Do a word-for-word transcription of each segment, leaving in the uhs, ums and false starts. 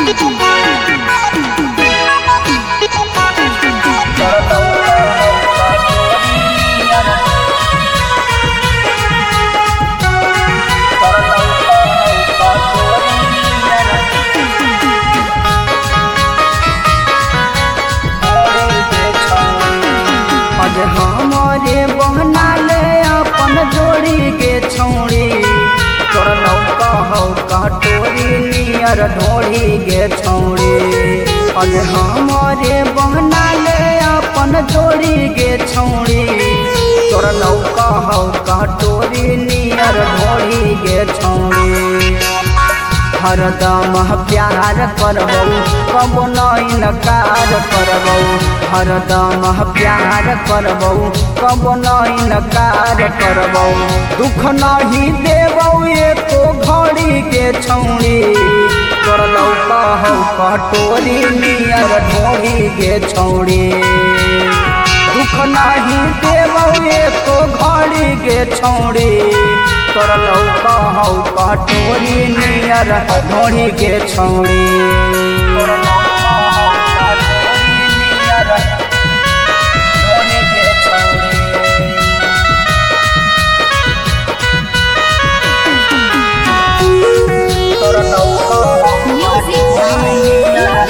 हमारे बहना ले अपन जोड़ी के छौड़ी तोर लौका हौ कटोरी नियर ढोड़ी गे छौड़ी। अरे हमारे बहना ले अपन जोड़ी गे छौड़ी तोर लौका हौ कटोरी नियर ढोड़ी गे छौड़ी। हरदम प्यार करबौ कबो नहीं नकार करबौ हरदम प्यार करबौ कबो नहीं नकार करबौ दुख नहीं देबौ एको घड़ी के छौड़ी तोर लौका हौ कटोरी नियर ढोड़ी के छौड़ी। दुख नहीं देबौ एको घड़ी के छौड़ी तोर लौका हौ कटोरी नियर ढोड़ी के छौड़ी। तोर लौका हौ कटोरी नियर ढोड़ी के छौड़ी। तोर लौका हौ कटोरी नियर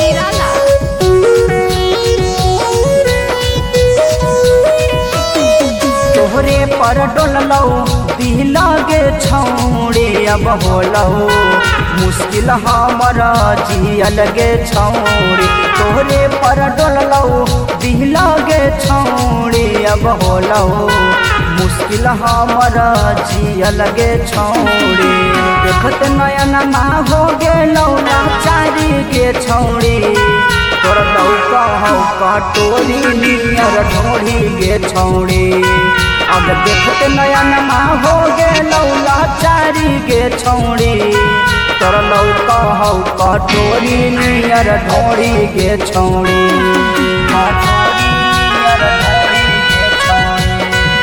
तोहरे पर डोललौ दिला गे छौड़ी अब होलौ मुश्किल हमारा जियल गे छौड़ी। तोहरे पर डोललौ दिला गे छौड़ी अब होलौ मुश्किल हमारा जियल गे छौड़ी। देखत नयन मा हो गेलौ लाचारी गे छौड़ी तोर लौका हौ कटोरी नियर ढोड़ी गे छौड़ी। अब देखत नयन मा हो गेलौ लाचारी गे छौड़ी तोर लौका हौ कटोरी नियर ढोड़ी गे छौड़ी। कटोरी नियर ढोड़ी गे छौड़ी।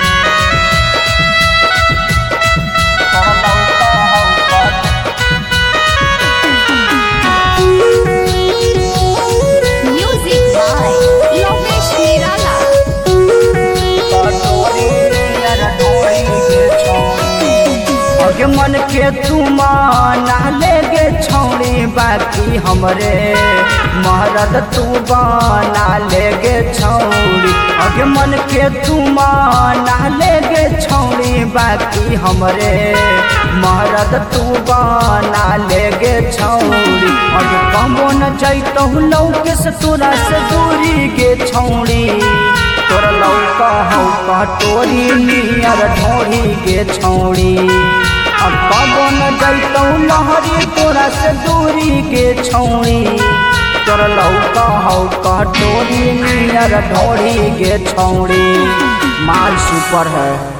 तोर लौका हौ म्यूजिक बाय लोकेश निराला। अगे मन के तुमाना ले गे छौड़ी बाकी हमरे महारत तू बाना ले गे छौड़ी। अगे मन के तुमाना ले गे छौड़ी बाकी हमरे महारत तू बाना ले गे छौड़ी। अगे कबो न जैतौ लौके से तोरा से दूरी गे छौड़ी तोर लौका हौ कटोरी नियर ढोड़ी गे छौड़ी। अब कबो न जैतौ लहरी तोरा से दूरी गे छौड़ी तोर लौका हौ कटोरी नियर ढोड़ी गे छौड़ी। माल सुपर है।